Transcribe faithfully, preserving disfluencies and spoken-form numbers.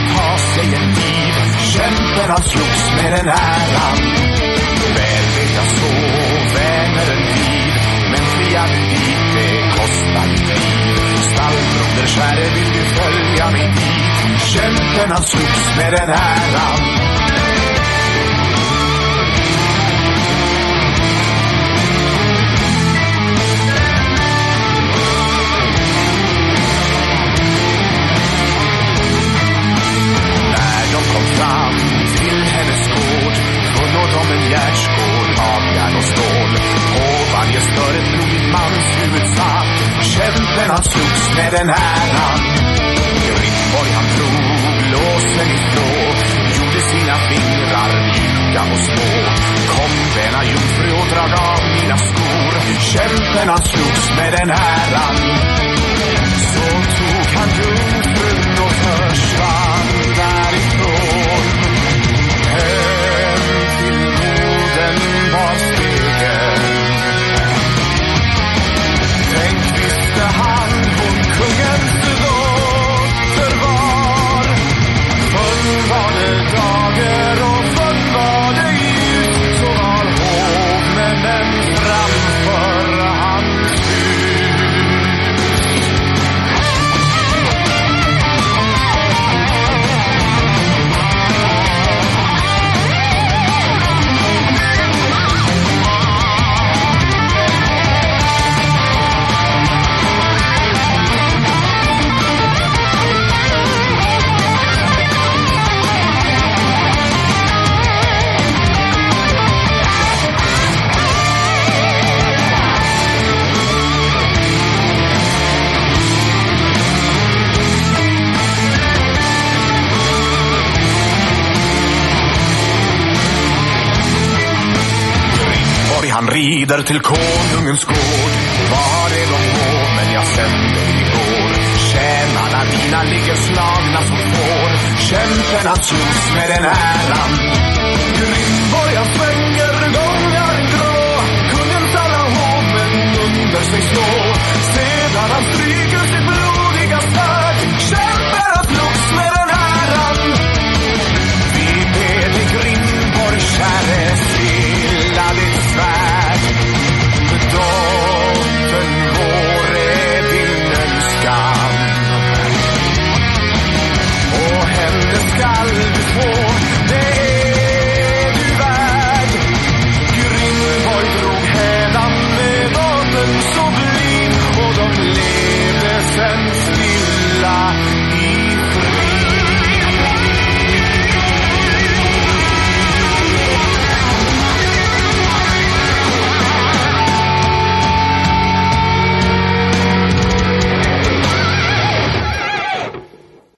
ta sig en tid. Kämpen han slogs med den äran. Väl vet jag så väner en tid, men fria dit det kostar tid. Stallbroder käre, vill du följa mig dit? Kämpen han slogs med den äran. Fram till hennes gård funnår de en hjärtskål av järn och stål. På varje större blodig mans huvud satt kämpen han slogs med den äran. Grimborg han drog låsen ifrån, gjorde sina fingrar mjuka och små. Kom väna jungfru och drag av mina skor. Kämpen han slogs med den äran. Så tog han jungfrun och försvann därifrån. Hem till moden var stegen. Tänk visste han hon kungens dotter var. Förr var det dagar och förr var det ljus. Så var hovmännen framför hans hus. Han rider till konungens gård. Var är de på, men jag sände igår. Tjänarna dina ligger slagna som får. Kämpen han slogs med den äran. Grimborg han svänger gångar grå. Kungens alla hovmän under sig slå. Sedan han stryker sitt blodiga svärd. Kämpen han slogs med den äran. Vi ber dig Grimborg käre, stilla ditt svärd. Dottern vår är din önskan, och henne skall du få.